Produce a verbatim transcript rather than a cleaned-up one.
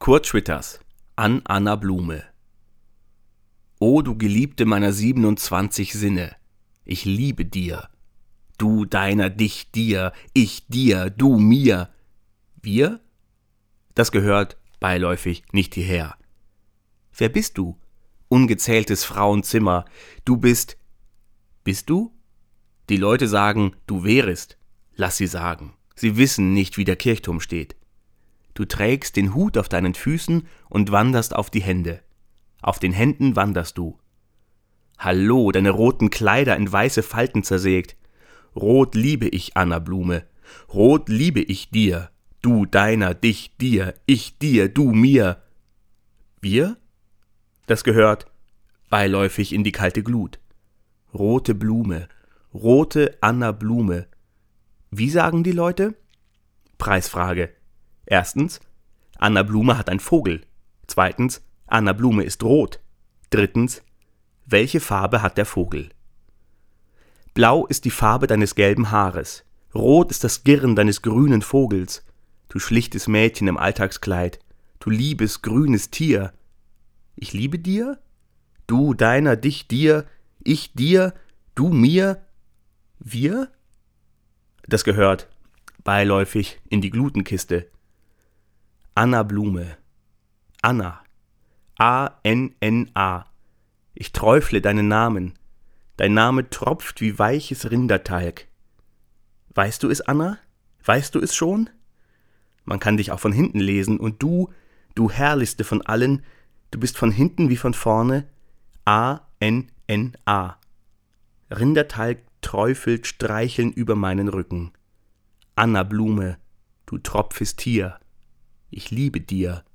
Kurt Schwitters an Anna Blume. O du Geliebte meiner siebenundzwanzig Sinne, ich liebe dir. Du deiner, dich dir, ich dir, du mir. Wir? Das gehört beiläufig nicht hierher. Wer bist du? Ungezähltes Frauenzimmer. Du bist... Bist du? Die Leute sagen, du wärest. Lass sie sagen. Sie wissen nicht, wie der Kirchturm steht. Du trägst den Hut auf deinen Füßen und wanderst auf die Hände. Auf den Händen wanderst du. Hallo, deine roten Kleider in weiße Falten zersägt. Rot liebe ich, Anna Blume. Rot liebe ich dir. Du deiner, dich dir, ich dir, du mir. Wir? Das gehört beiläufig in die kalte Glut. Rote Blume, rote Anna Blume. Wie sagen die Leute? Preisfrage. Erstens, Anna Blume hat ein Vogel. Zweitens, Anna Blume ist rot. Drittens, welche Farbe hat der Vogel? Blau ist die Farbe deines gelben Haares. Rot ist das Girren deines grünen Vogels. Du schlichtes Mädchen im Alltagskleid. Du liebes, grünes Tier. Ich liebe dir? Du deiner, dich dir, ich dir, du mir, wir? Das gehört beiläufig in die Glutenkiste. Anna Blume. Anna. A N N A. Ich träufle deinen Namen. Dein Name tropft wie weiches Rindertalg. Weißt du es, Anna? Weißt du es schon? Man kann dich auch von hinten lesen und du, du herrlichste von allen, du bist von hinten wie von vorne. A N N A. Rindertalg träufelt streicheln über meinen Rücken. Anna Blume, du tropfes Tier. Ich liebe dir.